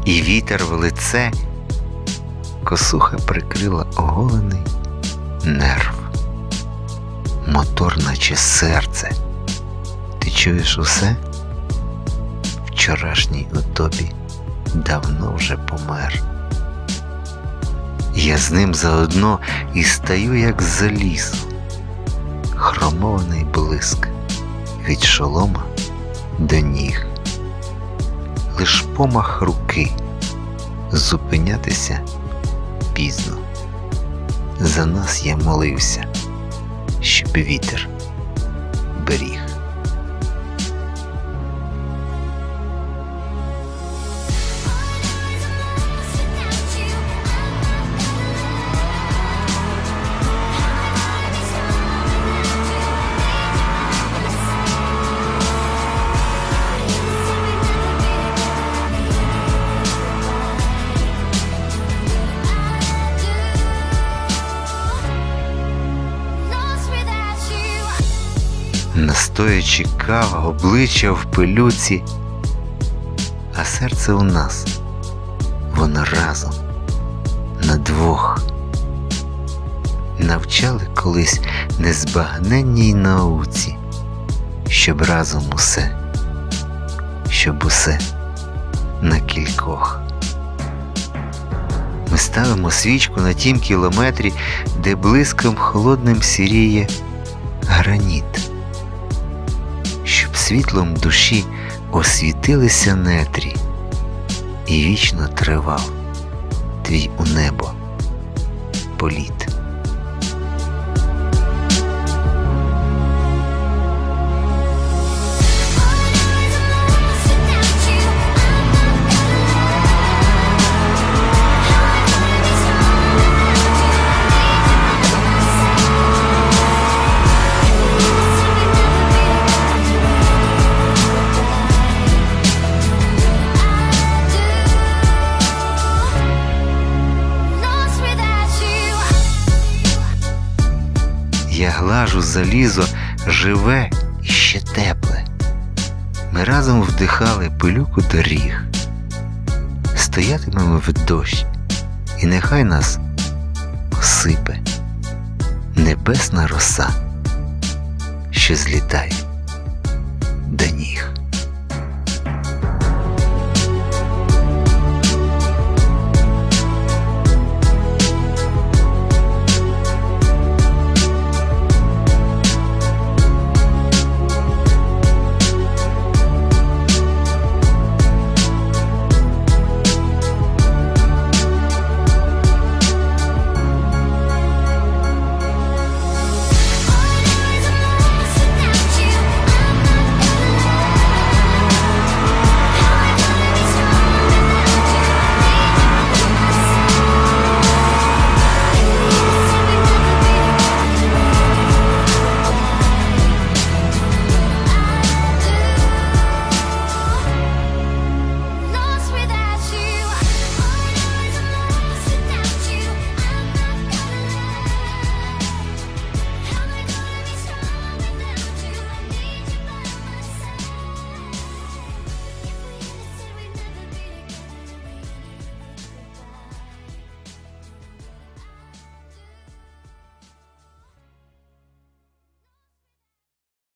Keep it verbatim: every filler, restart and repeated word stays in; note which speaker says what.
Speaker 1: і вітер в лице, косуха прикрила оголений нерв. Мотор, наче серце. Ти чуєш усе? Вчорашній у тобі давно вже помер. Я з ним заодно і стаю, як з лісу. Хромований блиск від шолома до ніг. Лиш помах руки, зупинятися пізно. За нас я молився, щоб вітер беріг. Настоячи кава, обличчя в пилюці, а серце у нас, воно разом, на двох. Навчали колись незбагненній науці, щоб разом усе, щоб усе на кількох. Ми ставимо свічку на тім кілометрі, де блиском холодним сіріє граніт. Щоб світлом душі освітилися нетрі, і вічно тривав твій у небо політ. Я глажу залізо живе і ще тепле. Ми разом вдихали пилюку доріг. Стоятимемо в дощ, і нехай нас осипе небесна роса, що злітає